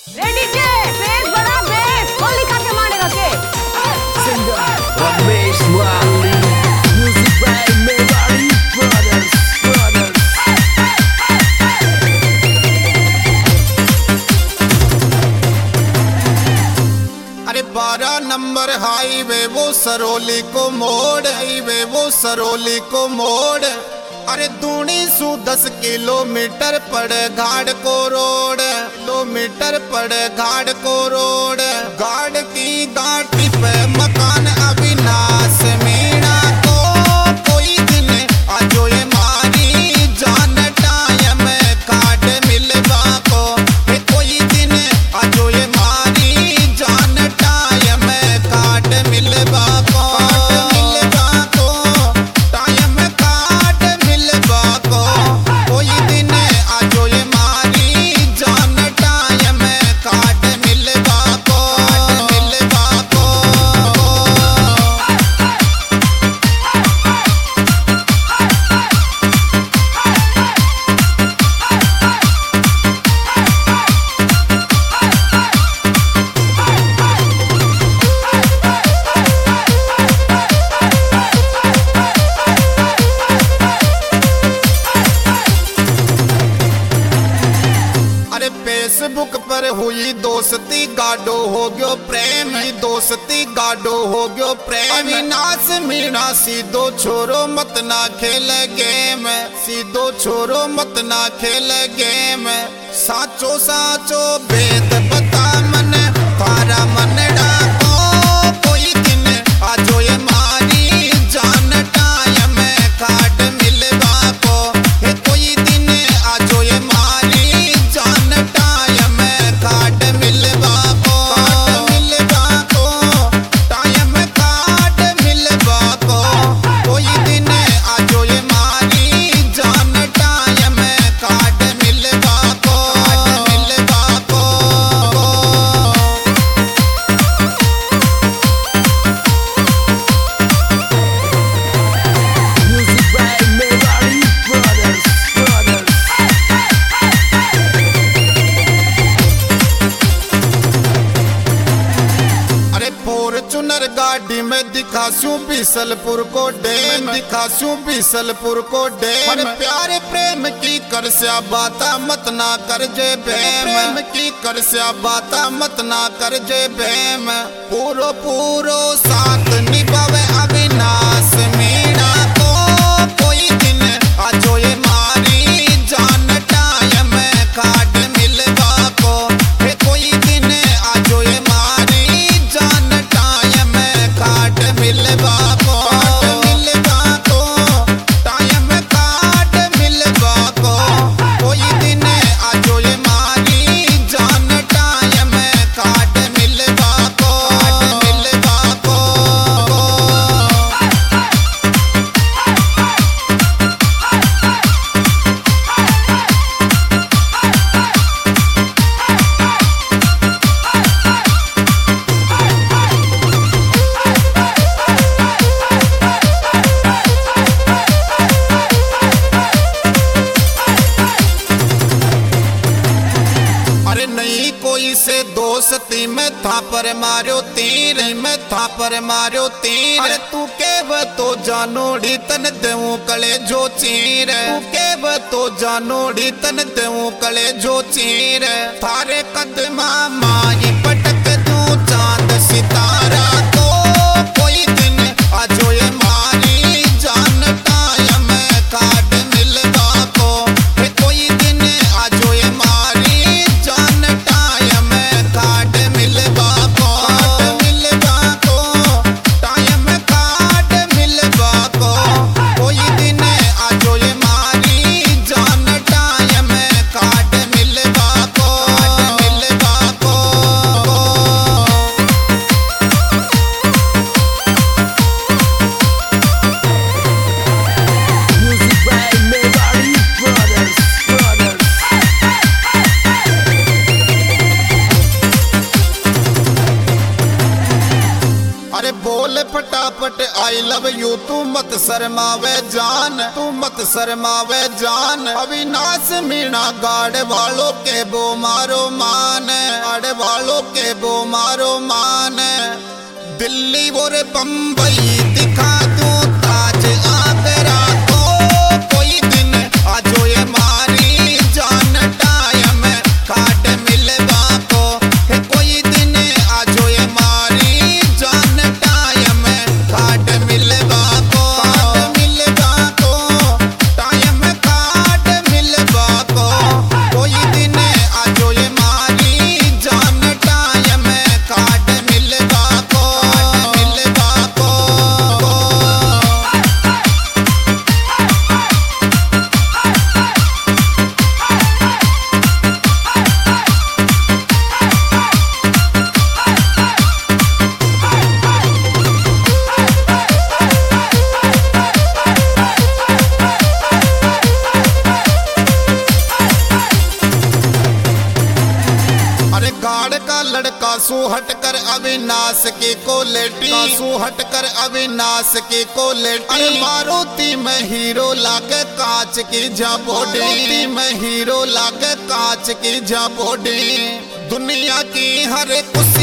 Ready के base बड़ा base गोली खा के मारेगा के Singer Ramesh Wali, music by Mewali Brothers. अरे 12 नंबर हाईवे वो सरोली को मोड़, हाईवे वो सरोली को मोड़। अरे दूनी सु 10 किलोमीटर पड़े घाट को रोड, किलोमीटर पड़े घाट को रोड। घाट की घाटी पे मकान अविनाश मीणा को कोई दिन आजो ये मारी जान टाइम काट मिलवा को। कोई दिन आजो ये मारी जान टाइम काट मिलवा को, मिलवा को टाइम काट मिलवा को। कोई दिन आजो ये मारी जान टाइम काट मिलवा को, मिलवा को। अरे फेसबुक पर हुई दोस्ती गाडो हो गयो प्रेम, ही दोस्ती गाडो हो गयो प्रेम। अविनाश मीणा सीधो छोरो मत ना खेल गेम, सीधो छोरो मत ना खेल गेम। साचो साचो भेद बता मन तारा मन डाको। कोई दिन आजो ये मारी जान टाइम काट मिलवा को। कोई दिन आजो ये मारी जान टाइम काट मिलवा को, मिलवा को टाइम काट मिलवा को। कोई दिन आजो ये मारी जान टाइम काट मिलवा को, मिलवा को। Music by Mewali Brothers. अरे फॉर्चूनर गाड़ी में दिखासूं बिसलपुर को डैम, दिखासूं बिसलपुर को डैम। अरे प्यारे प्रेम की कर स्या बाता मत ना कर जे भैम, प्रेम की कर स्या बाता मत ना कर जे भैम। पूरो पूरो साथ निभावे अविनाश मीणा को। कोई दिन आजो ये मारी जान टाइम काट मिलवा को। कोई दिन आजो ये मारी जान टाइम काट मिलवा को, मिलवा को टाइम काट मिलवा को। कोई दिन आजो ये मारी जान टाइम काट मिलवा को, मिलवा को। अरे नहीं कोई से दोस्ती में था पर मारो तीर, में था पर मारो तीर। अरे तू केव तो जानोड़ी तन देऊं कले जो चीर, तू केव तो जानोड़ी तन देऊं कले जो चीर। थारे कदमा माई पटक दूं चांद सितारा को। कोई दिन आजो ये मारी जान टाइम काट मिलवा को। कोई दिन आजो ये मारी जान टाइम काट मिलवा को, मिलवा को टाइम काट मिलवा को। कोई दिन आजो ये मारी जान टाइम काट मिलवा को, मिलवा को। Music by Mewali Brothers. अरे बोल फटाफट आई लव यू तू मत शर्मावे जान, तू मत शर्मावे जान। अविनाश मीणा गाड़ वालों के बो मारो मान, गाड़ पहाड़ वालों के वो मारो मान, दिल्ली वो रे बम्बई दिखा दूं ताज आगरा को, कोई दिन आजो ये मारी जान टाइम काट मिलवा को, कोई दिन आजो ये मारी जान टाइम काट मिलवा को, टाइम काट मिलवा को, कोई दिन आजो ये मारी जान टाइम काट मिलवा को। अरे गाड़ का लड़का सू हट कर अविनाश की कोलेटी, सू हट कर अविनाश की कोलेटी, अरे मारुति में हीरो लागे कांच की झाबोडी, में हीरो लागे कांच की झाबोडी, दुनिया की हर एक